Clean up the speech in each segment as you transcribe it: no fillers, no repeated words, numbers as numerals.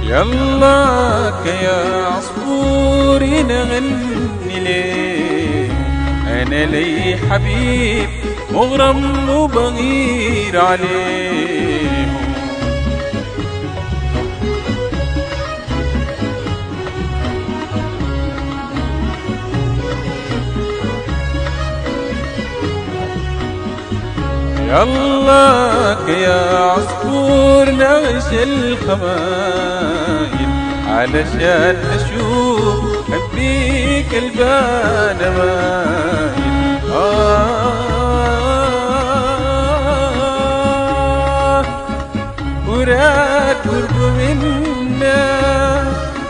يلاك يا عصفور نغني ليه، أنا لي حبيب مغرم وبغير عليه. يلاك يا عصفور نغش الخمايل، علشان أشوف أبيك البان مايل. وراد قرب منا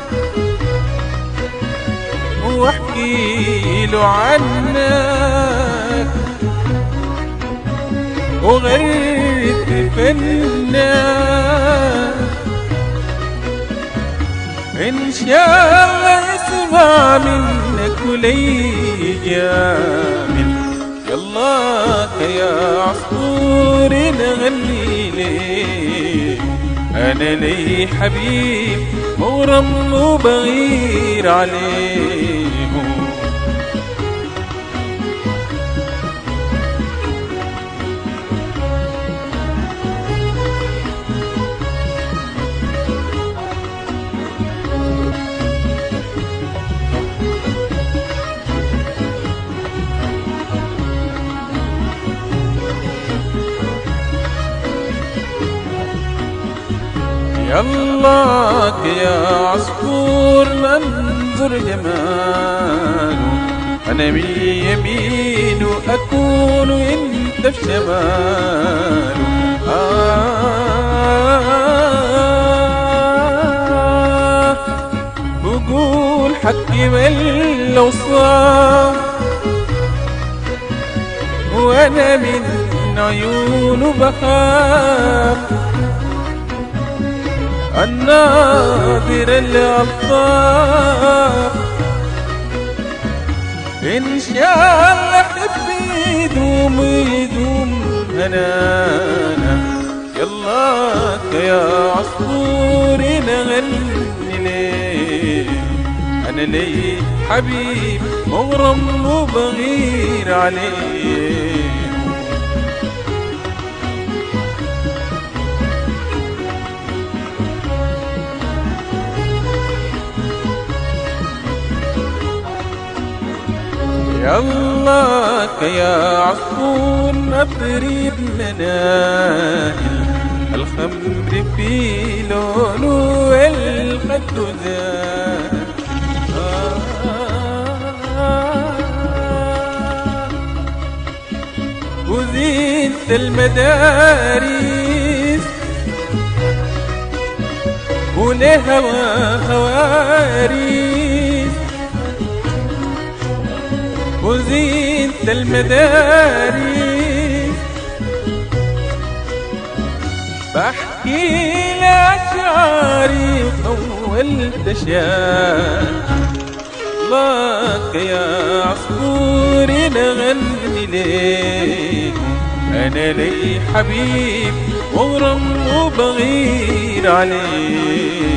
واحكي له عنك، وغرت فنك إن شاء الله يسمع منك ولي جامل. يلاك يا عصفور نغني ليه، أنا لي حبيب مغرم وبغير عليه. يلاك يا عصفور منظر جماله، أنا من يمينه أكون وإنت في شماله. بقول حكي من الأوصاف، وأنا من عيونه بخاف. الناظر الألطاف إن شاء الله حبي يدوم يدوم هنانا. يلاك يا عصفور نغني ليه، أنا لي حبيب مغرم وبغير عليه. يلاك يا عصفور نطري بمناهل، الخمر في لونه والخد زاد. وزينة المدارس ولهوى خواريس، وزينة المدارس بحكي لأشعاري وطولت شان. يلاك يا عصفور نغني ليه، أنا لي حبيب مغرم وبغير عليه.